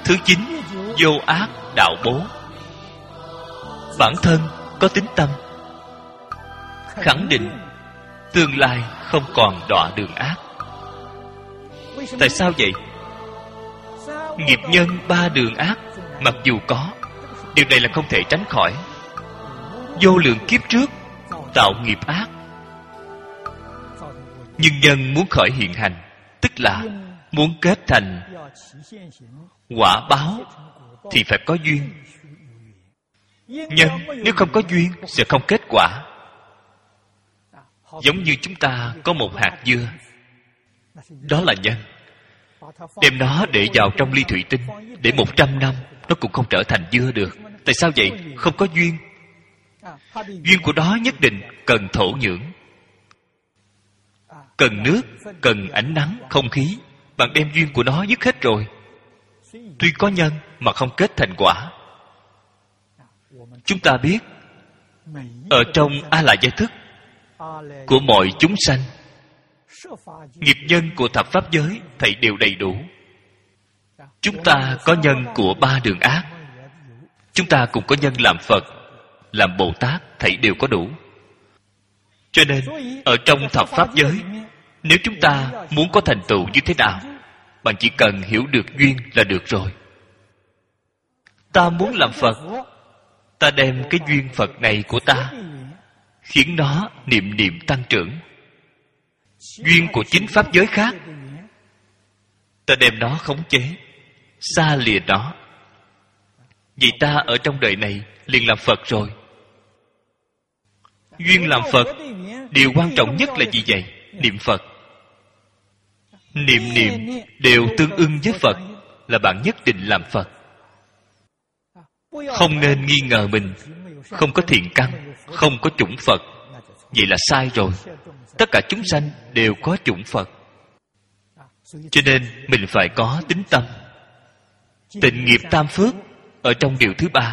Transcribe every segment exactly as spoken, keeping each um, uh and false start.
Thứ chín, vô ác đạo bố. Bản thân có tín tâm, khẳng định tương lai không còn đọa đường ác. Tại sao vậy? Nghiệp nhân ba đường ác mặc dù có, điều này là không thể tránh khỏi. Vô lượng kiếp trước tạo nghiệp ác, nhưng nhân muốn khởi hiện hành, tức là muốn kết thành quả báo thì phải có duyên. Nhân nếu không có duyên sẽ không kết quả. Giống như chúng ta có một hạt dưa, đó là nhân. Đem nó để vào trong ly thủy tinh, để một trăm năm nó cũng không trở thành dưa được. Tại sao vậy? Không có duyên. Duyên của nó nhất định cần thổ nhưỡng, cần nước, cần ánh nắng, không khí. Bạn đem duyên của nó dứt hết rồi, tuy có nhân mà không kết thành quả. Chúng ta biết ở trong A La Giai thức của mọi chúng sanh, nghiệp nhân của thập pháp giới thảy đều đầy đủ. Chúng ta có nhân của ba đường ác, chúng ta cũng có nhân làm Phật, làm Bồ Tát, thảy đều có đủ. Cho nên ở trong thập pháp giới, nếu chúng ta muốn có thành tựu như thế nào, bạn chỉ cần hiểu được duyên là được rồi. Ta muốn làm Phật, ta đem cái duyên Phật này của ta khiến nó niệm niệm tăng trưởng. Duyên của chính pháp giới khác, ta đem nó khống chế, xa lìa nó. Vì ta ở trong đời này liền làm Phật rồi. Duyên làm Phật, điều quan trọng nhất là gì vậy? Niệm Phật. Niệm niệm đều tương ưng với Phật, là bạn nhất định làm Phật. Không nên nghi ngờ mình không có thiện căn, không có chủng Phật. Vậy là sai rồi. Tất cả chúng sanh đều có chủng Phật. Cho nên mình phải có tín tâm. Tịnh nghiệp tam phước ở trong điều thứ ba.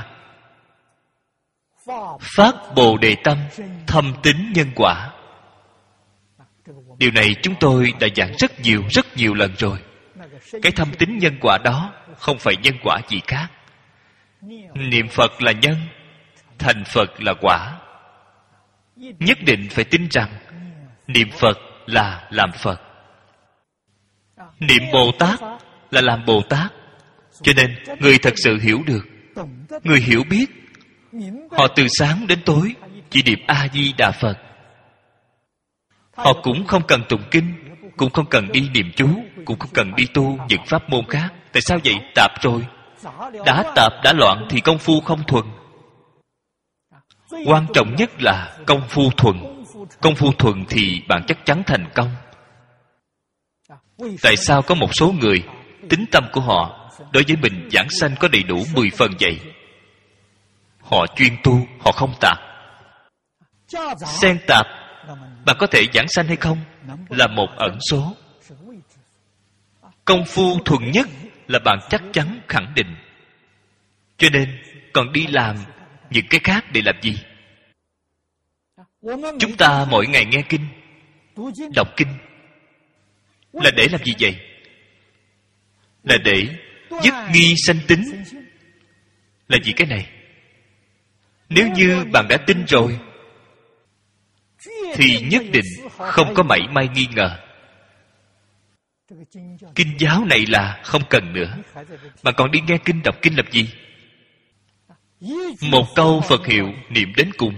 Phát Bồ Đề tâm, thâm tín nhân quả. Điều này chúng tôi đã giảng rất nhiều, rất nhiều lần rồi. Cái thâm tín nhân quả đó không phải nhân quả gì khác. Niệm Phật là nhân, thành Phật là quả. Nhất định phải tin rằng niệm Phật là làm Phật, niệm Bồ Tát là làm Bồ Tát. Cho nên người thật sự hiểu được, người hiểu biết, họ từ sáng đến tối chỉ niệm A Di Đà Phật. Họ cũng không cần tụng kinh, cũng không cần đi niệm chú, cũng không cần đi tu những pháp môn khác. Tại sao vậy? Tạp rồi. Đã tạp đã loạn thì công phu không thuần. Quan trọng nhất là công phu thuần. Công phu thuần thì bạn chắc chắn thành công. Tại sao có một số người tín tâm của họ đối với mình giảng sanh có đầy đủ mười phần vậy? Họ chuyên tu, họ không tạp. Xen tạp, bạn có thể giảng sanh hay không là một ẩn số. Công phu thuần nhất là bạn chắc chắn khẳng định. Cho nên còn đi làm những cái khác để làm gì? Chúng ta mỗi ngày nghe kinh, đọc kinh là để làm gì vậy? Là để dứt nghi sanh tính. Là gì cái này? Nếu như bạn đã tin rồi thì nhất định không có mảy may nghi ngờ. Kinh giáo này là không cần nữa. Bạn còn đi nghe kinh đọc kinh làm gì? Một câu Phật hiệu niệm đến cùng.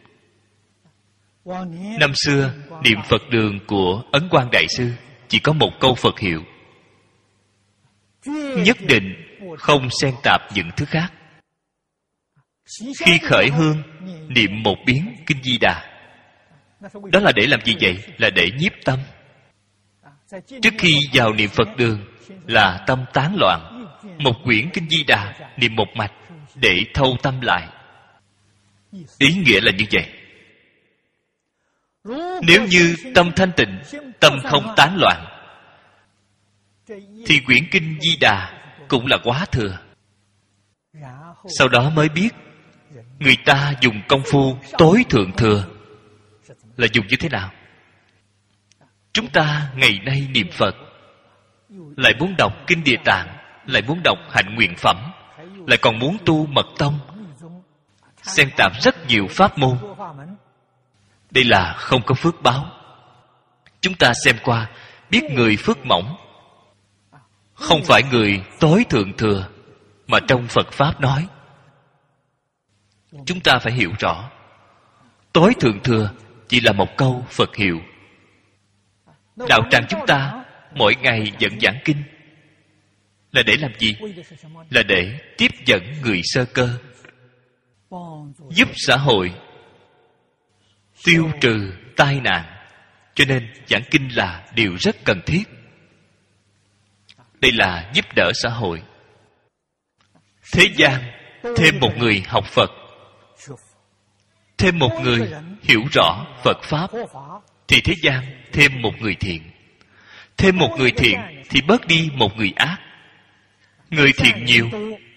Năm xưa niệm Phật đường của Ấn Quang Đại Sư chỉ có một câu Phật hiệu, nhất định không xen tạp những thứ khác. Khi khởi hương niệm một biến kinh Di Đà. Đó là để làm gì vậy? Là để nhiếp tâm. Trước khi vào niệm Phật đường là tâm tán loạn. Một quyển kinh Di Đà niệm một mạch để thâu tâm lại. Ý nghĩa là như vậy. Nếu như tâm thanh tịnh, tâm không tán loạn, thì quyển kinh Di Đà cũng là quá thừa. Sau đó mới biết người ta dùng công phu tối thượng thừa là dùng như thế nào. Chúng ta ngày nay niệm Phật lại muốn đọc kinh Địa Tạng, lại muốn đọc hạnh nguyện phẩm, lại còn muốn tu mật tông, xen tạp rất nhiều pháp môn. Đây là không có phước báo. Chúng ta xem qua, biết người phước mỏng không phải người tối thượng thừa mà trong Phật Pháp nói. Chúng ta phải hiểu rõ, tối thượng thừa chỉ là một câu Phật hiệu. Đạo tràng chúng ta mỗi ngày dẫn giảng kinh là để làm gì? Là để tiếp dẫn người sơ cơ, giúp xã hội tiêu trừ tai nạn. Cho nên giảng kinh là điều rất cần thiết. Đây là giúp đỡ xã hội. Thế gian thêm một người học Phật, thêm một người hiểu rõ Phật Pháp, thì thế gian thêm một người thiện. Thêm một người thiện thì bớt đi một người ác. Người thiện nhiều,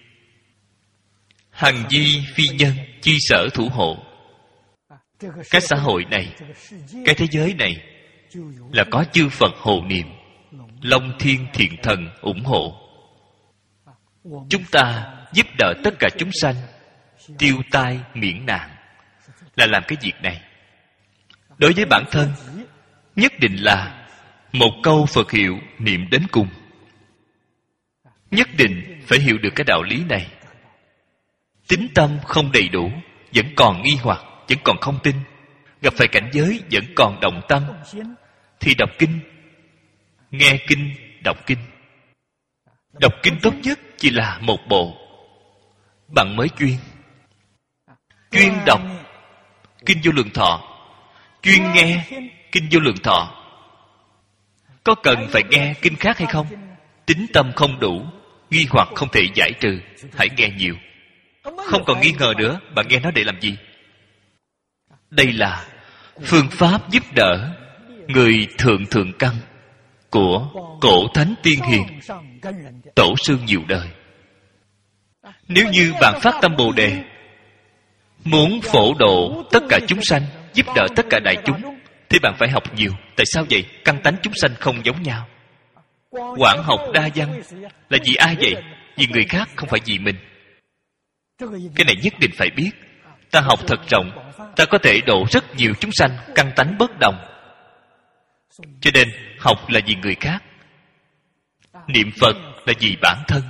hằng di phi nhân chi sở thủ hộ. Cái xã hội này, cái thế giới này là có chư Phật hộ niệm, Long Thiên Thiện Thần ủng hộ. Chúng ta giúp đỡ tất cả chúng sanh tiêu tai miễn nạn là làm cái việc này. Đối với bản thân, nhất định là một câu Phật hiệu niệm đến cùng. Nhất định phải hiểu được cái đạo lý này. Tín tâm không đầy đủ, vẫn còn nghi hoặc, vẫn còn không tin, gặp phải cảnh giới vẫn còn động tâm, thì đọc kinh, nghe kinh, đọc kinh. Đọc kinh tốt nhất chỉ là một bộ, bằng mới chuyên. Chuyên đọc kinh Vô Lượng Thọ, chuyên nghe kinh Vô Lượng Thọ. Có cần phải nghe kinh khác hay không? Tín tâm không đủ, nghi hoặc không thể giải trừ, hãy nghe nhiều. Không còn nghi ngờ nữa, bạn nghe nó để làm gì? Đây là phương pháp giúp đỡ người thượng thượng căn của cổ thánh tiên hiền, tổ sư nhiều đời. Nếu như bạn phát tâm Bồ Đề, muốn phổ độ tất cả chúng sanh, giúp đỡ tất cả đại chúng, thì bạn phải học nhiều. Tại sao vậy? Căn tánh chúng sanh không giống nhau. Quảng học đa văn là vì ai vậy? Vì người khác, không phải vì mình. Cái này nhất định phải biết. Ta học thật rộng, ta có thể độ rất nhiều chúng sanh, căn tánh bất đồng. Cho nên học là vì người khác, niệm Phật là vì bản thân.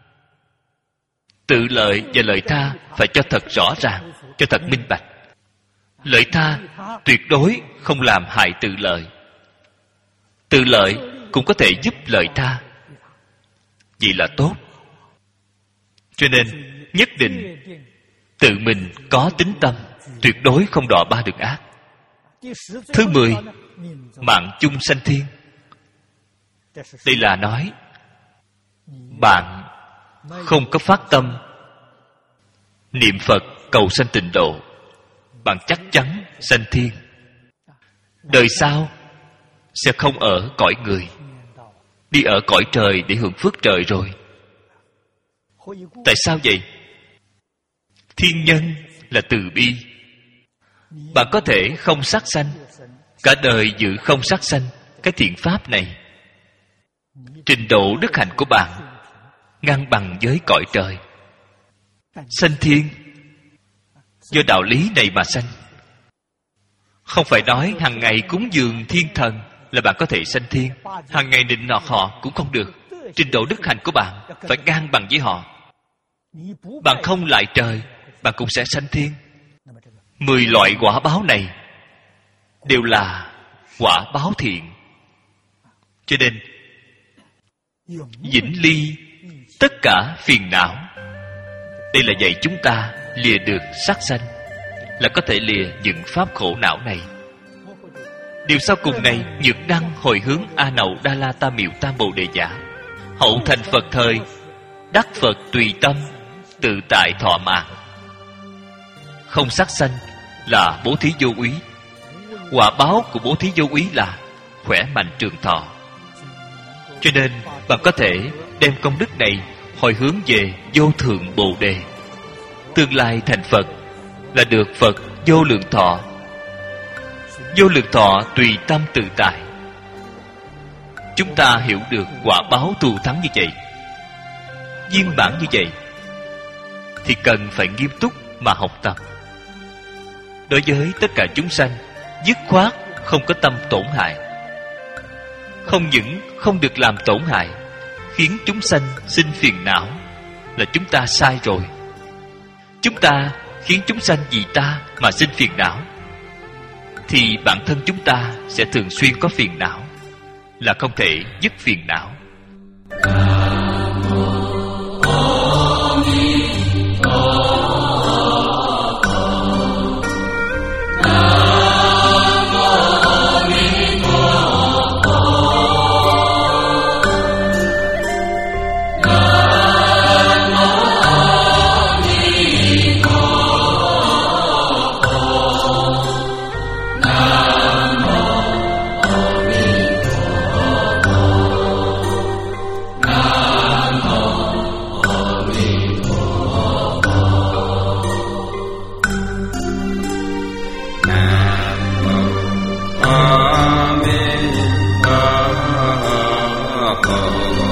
Tự lợi và lợi tha phải cho thật rõ ràng, cho thật minh bạch. Lợi tha tuyệt đối không làm hại tự lợi. Tự lợi cũng có thể giúp lợi tha, vậy là tốt. Cho nên nhất định tự mình có tín tâm, tuyệt đối không đọa ba đường ác. Thứ mười, mạng chung sanh thiên. Đây là nói bạn không có phát tâm niệm Phật cầu sanh tịnh độ, bạn chắc chắn sanh thiên. Đời sau sẽ không ở cõi người, đi ở cõi trời để hưởng phước trời rồi. Tại sao vậy? Thiên nhân là từ bi. Bạn có thể không sát sanh, cả đời giữ không sát sanh, cái thiện pháp này, trình độ đức hạnh của bạn ngang bằng với cõi trời. Sanh thiên do đạo lý này mà sanh. Không phải nói hàng ngày cúng dường thiên thần là bạn có thể sanh thiên. Hàng ngày nịnh nọt họ cũng không được. Trình độ đức hạnh của bạn phải ngang bằng với họ. Bạn không lại trời, bạn cũng sẽ sanh thiên. Mười loại quả báo này đều là quả báo thiện. Cho nên vĩnh ly tất cả phiền não. Đây là dạy chúng ta lìa được sát sanh, là có thể lìa những pháp khổ não này. Điều sau cùng này, nhược đăng hồi hướng A Nậu Đa La Tam Miệu Tam Bồ Đề Giả, hậu thành Phật thời, đắc Phật tùy tâm, tự tại thọ mạng. Không sát sanh là bố thí vô úy. Quả báo của bố thí vô úy là khỏe mạnh trường thọ. Cho nên bạn có thể đem công đức này hồi hướng về vô thượng Bồ Đề. Tương lai thành Phật là được Phật vô lượng thọ. Vô lượng thọ tùy tâm tự tại. Chúng ta hiểu được quả báo thù thắng như vậy, viên mãn như vậy thì cần phải nghiêm túc mà học tập. Đối với tất cả chúng sanh, dứt khoát không có tâm tổn hại. Không những không được làm tổn hại, khiến chúng sanh sinh phiền não, là chúng ta sai rồi. Chúng ta khiến chúng sanh vì ta mà sinh phiền não, thì bản thân chúng ta sẽ thường xuyên có phiền não, là không thể dứt phiền não. Amen.